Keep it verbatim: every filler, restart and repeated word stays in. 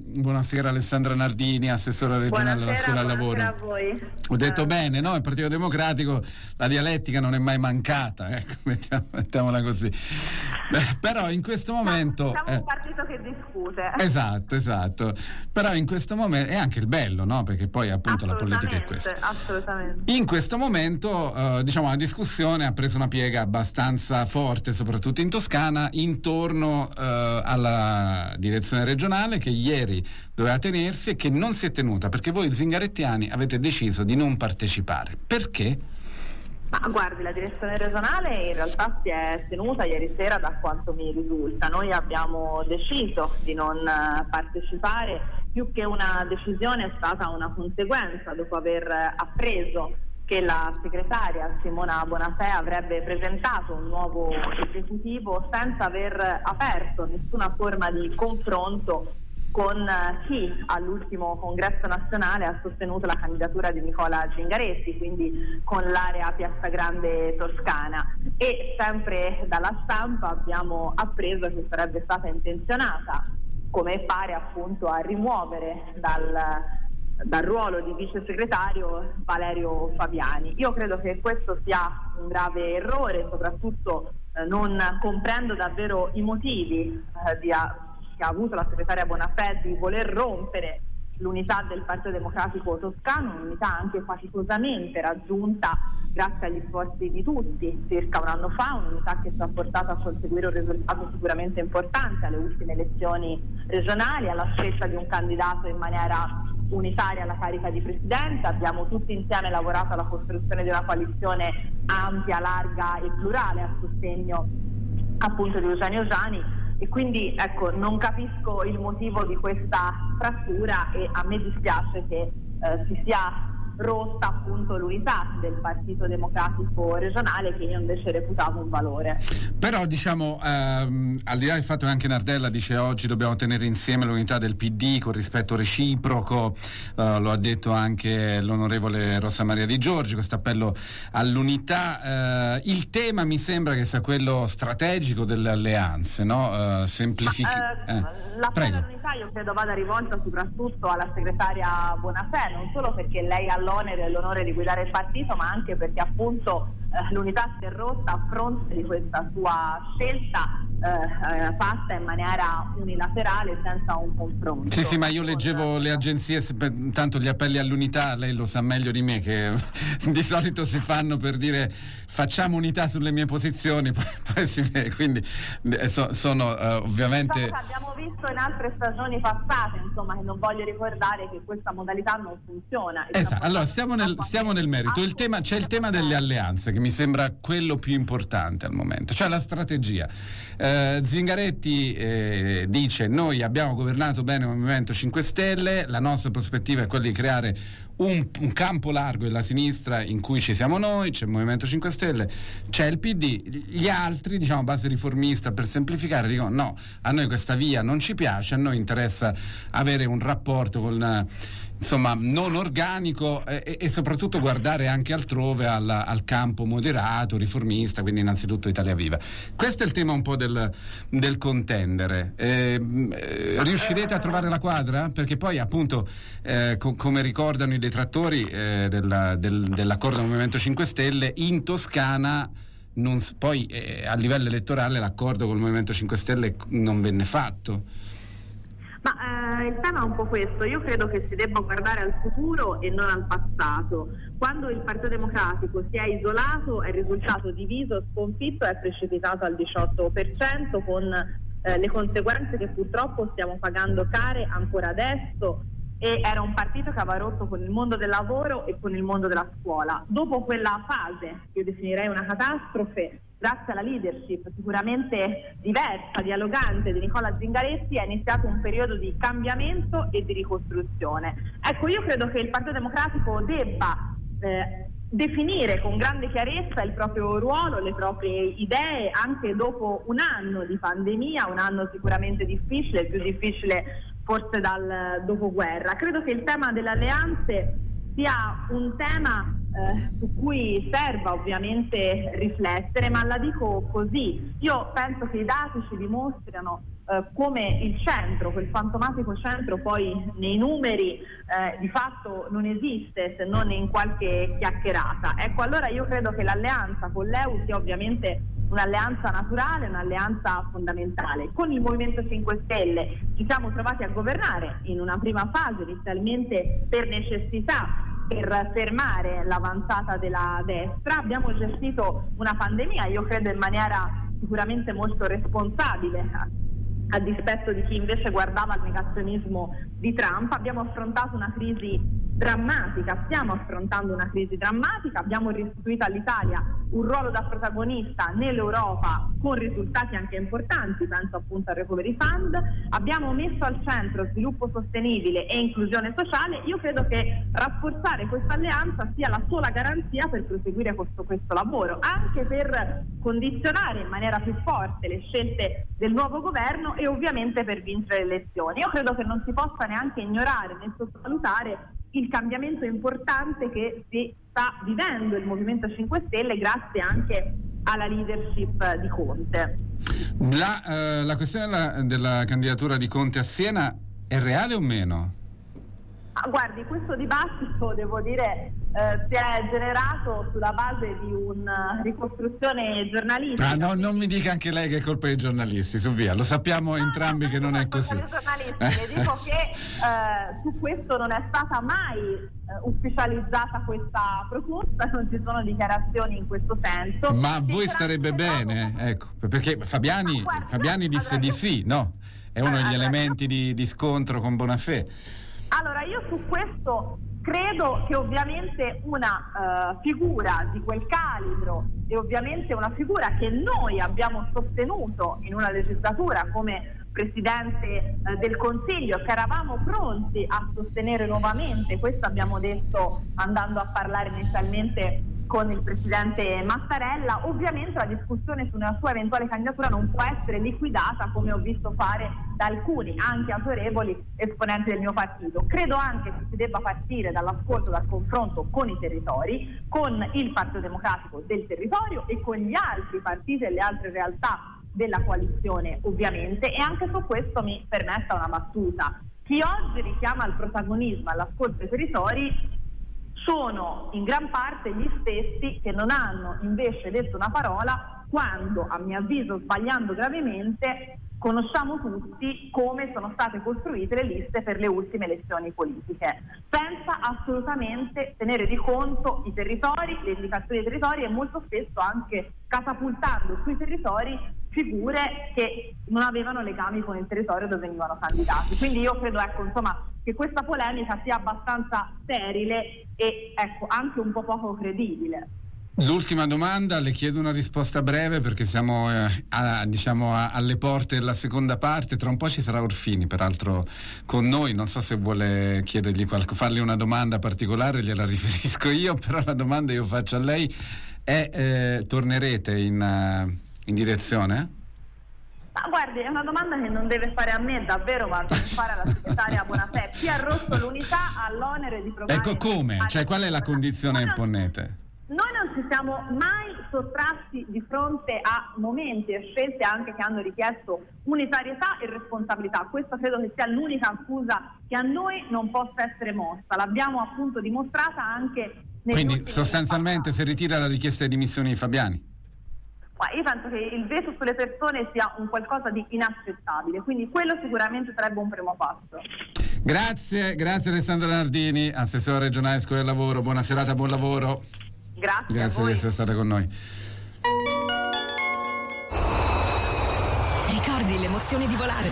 buonasera Alessandra Nardini, assessora regionale alla Scuola al Lavoro. A voi. Ho detto uh, bene, no? Il Partito Democratico la dialettica non è mai mancata, ecco, mettiamo, mettiamola così. Beh, però in questo momento siamo eh, un partito che discute. Esatto, esatto. Però in questo momento è anche il bello, no? Perché poi appunto la politica è questa. Assolutamente. In questo momento eh, diciamo la discussione ha preso una piega abbastanza forte, soprattutto in Toscana, intorno eh, alla direzione regionale che ieri doveva tenersi e che non si è tenuta, perché voi zingarettiani avete deciso di non partecipare. Perché? Ma guardi, la direzione regionale in realtà si è tenuta ieri sera, da quanto mi risulta. Noi abbiamo deciso di non partecipare, più che una decisione è stata una conseguenza, dopo aver appreso che la segretaria Simona Bonafè avrebbe presentato un nuovo esecutivo senza aver aperto nessuna forma di confronto con chi all'ultimo congresso nazionale ha sostenuto la candidatura di Nicola Zingaretti, quindi con l'area Piazza Grande toscana. E sempre dalla stampa abbiamo appreso che sarebbe stata intenzionata, come pare appunto, a rimuovere dal, dal ruolo di vice segretario Valerio Fabiani. Io credo che questo sia un grave errore, soprattutto eh, non comprendo davvero i motivi eh, di a, che ha avuto la segretaria Bonafè di voler rompere l'unità del Partito Democratico toscano, un'unità anche faticosamente raggiunta grazie agli sforzi di tutti circa un anno fa, un'unità che ci ha portato a conseguire un risultato sicuramente importante alle ultime elezioni regionali, alla scelta di un candidato in maniera unitaria alla carica di presidente. Abbiamo tutti insieme lavorato alla costruzione di una coalizione ampia, larga e plurale a sostegno appunto di Eugenio Giani. E quindi ecco, non capisco il motivo di questa frattura e a me dispiace che eh, si sia rotta appunto l'unità del Partito Democratico regionale, che io invece reputavo un valore. Però diciamo ehm, al di là del fatto che anche Nardella dice oggi dobbiamo tenere insieme l'unità del P D con rispetto reciproco, eh, lo ha detto anche l'onorevole Rosa Maria Di Giorgi, questo appello all'unità, eh, il tema mi sembra che sia quello strategico delle alleanze, no? Eh, semplific- Ma, eh, eh, l'appello all'unità io credo vada rivolto soprattutto alla segretaria Bonafè, non solo perché lei ha l'onere e l'onore di guidare il partito, ma anche perché appunto eh, l'unità si è rotta a fronte di questa sua scelta eh, eh, fatta in maniera unilaterale senza un confronto. Sì, sì, ma io leggevo le agenzie, tanto gli appelli all'unità, lei lo sa meglio di me, che di solito si fanno per dire facciamo unità sulle mie posizioni, poi, poi si vede, quindi so, sono uh, ovviamente... Diciamo che abbiamo visto in altre stagioni passate, insomma, che non voglio ricordare che questa modalità non funziona. Esatto, allora stiamo nel, stiamo nel merito. Il tema, c'è il tema delle alleanze, che mi sembra quello più importante al momento, cioè la strategia. Eh, Zingaretti eh, dice: noi abbiamo governato bene il Movimento cinque Stelle, la nostra prospettiva è quella di creare un, un campo largo della sinistra in cui ci siamo noi, c'è il Movimento cinque Stelle, c'è il P D, gli altri, diciamo base riformista per semplificare, dicono no, a noi questa via non ci piace, a noi interessa avere un rapporto con, insomma, non organico e, e soprattutto guardare anche altrove al, al campo moderato, riformista, quindi innanzitutto Italia Viva. Questo è il tema un po' del, del contendere. Eh, eh, riuscirete a trovare la quadra? Perché poi appunto eh, co- come ricordano i detrattori eh, della, del, dell'accordo del Movimento cinque Stelle, in Toscana non, poi eh, a livello elettorale l'accordo col Movimento cinque Stelle non venne fatto. Ma eh, il tema è un po' questo, io credo che si debba guardare al futuro e non al passato. Quando il Partito Democratico si è isolato è risultato diviso, sconfitto e è precipitato al diciotto per cento con eh, le conseguenze che purtroppo stiamo pagando care ancora adesso, e era un partito che aveva rotto con il mondo del lavoro e con il mondo della scuola. Dopo quella fase, che io definirei una catastrofe, grazie alla leadership sicuramente diversa, dialogante di Nicola Zingaretti, è iniziato un periodo di cambiamento e di ricostruzione. Ecco, io credo che il Partito Democratico debba eh, definire con grande chiarezza il proprio ruolo, le proprie idee, anche dopo un anno di pandemia, un anno sicuramente difficile, più difficile forse dal dopoguerra. Credo che il tema delle alleanze sia un tema eh, su cui serva ovviamente riflettere, ma la dico così: io penso che i dati ci dimostrano eh, come il centro, quel fantomatico centro poi nei numeri eh, di fatto non esiste se non in qualche chiacchierata. Ecco, allora io credo che l'alleanza con l'E U sia ovviamente un'alleanza naturale, un'alleanza fondamentale. Con il Movimento cinque Stelle ci siamo trovati a governare in una prima fase, inizialmente per necessità, per fermare l'avanzata della destra. Abbiamo gestito una pandemia, io credo in maniera sicuramente molto responsabile, a dispetto di chi invece guardava al negazionismo di Trump. Abbiamo affrontato una crisi drammatica, stiamo affrontando una crisi drammatica, abbiamo restituito all'Italia un ruolo da protagonista nell'Europa con risultati anche importanti, penso appunto al Recovery Fund, abbiamo messo al centro sviluppo sostenibile e inclusione sociale. Io credo che rafforzare questa alleanza sia la sola garanzia per proseguire questo, questo lavoro, anche per condizionare in maniera più forte le scelte del nuovo governo e ovviamente per vincere le elezioni. Io credo che non si possa neanche ignorare né sottovalutare il cambiamento importante che si sta vivendo il Movimento cinque Stelle grazie anche alla leadership di Conte. La, eh, la questione della, della candidatura di Conte a Siena è reale o meno? Ah, guardi, questo dibattito, devo dire, eh, si è generato sulla base di una ricostruzione giornalistica. Ah, no, non mi dica anche lei che è colpa dei giornalisti, su via, lo sappiamo no, entrambi che non è così. Le dico che eh, su questo non è stata mai eh, ufficializzata questa proposta, non ci sono dichiarazioni in questo senso. Ma a voi starebbe bene, ecco, perché Fabiani, no, guarda, Fabiani disse allora, di sì, no? È uno degli allora, elementi di, di scontro con Bonafè. Allora, io su questo credo che ovviamente una uh, figura di quel calibro e ovviamente una figura che noi abbiamo sostenuto in una legislatura come Presidente eh, del Consiglio, che eravamo pronti a sostenere nuovamente, questo abbiamo detto andando a parlare inizialmente con il Presidente Mattarella. Ovviamente la discussione su una sua eventuale candidatura non può essere liquidata come ho visto fare da alcuni, anche autorevoli esponenti del mio partito. Credo anche che si debba partire dall'ascolto, dal confronto con i territori, con il Partito Democratico del territorio e con gli altri partiti e le altre realtà della coalizione ovviamente, e anche su questo mi permetta una battuta. Chi oggi richiama al protagonismo, all'ascolto dei territori, sono in gran parte gli stessi che non hanno invece detto una parola quando, a mio avviso sbagliando gravemente, conosciamo tutti come sono state costruite le liste per le ultime elezioni politiche, senza assolutamente tenere di conto i territori, le indicazioni dei territori e molto spesso anche catapultando sui territori figure che non avevano legami con il territorio dove venivano candidati. Quindi io credo, ecco, insomma, che questa polemica sia abbastanza sterile e, ecco, anche un po' poco credibile. L'ultima domanda, le chiedo una risposta breve perché siamo eh, a, diciamo a, alle porte della seconda parte. Tra un po' ci sarà Orfini peraltro con noi, non so se vuole chiedergli qualche, fargli una domanda particolare, gliela riferisco io, però la domanda io faccio a lei è eh, tornerete in, uh, in direzione? Ma guardi, è una domanda che non deve fare a me davvero, ma deve fare alla segretaria Bonafè. Chi ha rotto l'unità ha l'onere di provare. Ecco, come? Cioè, qual è la condizione che ponete? Noi non ci siamo mai sottratti di fronte a momenti e scelte anche che hanno richiesto unitarietà e responsabilità. Questa credo che sia l'unica accusa che a noi non possa essere mossa. L'abbiamo appunto dimostrata anche nei Quindi sostanzialmente si ritira la richiesta di dimissioni di Fabiani? Ma io penso che il veto sulle persone sia un qualcosa di inaccettabile, quindi quello sicuramente sarebbe un primo passo. Grazie, grazie Alessandra Nardini, assessore regionale Scuola del Lavoro. Buona serata, buon lavoro. Grazie, grazie di essere stata con noi. Ricordi l'emozione di volare?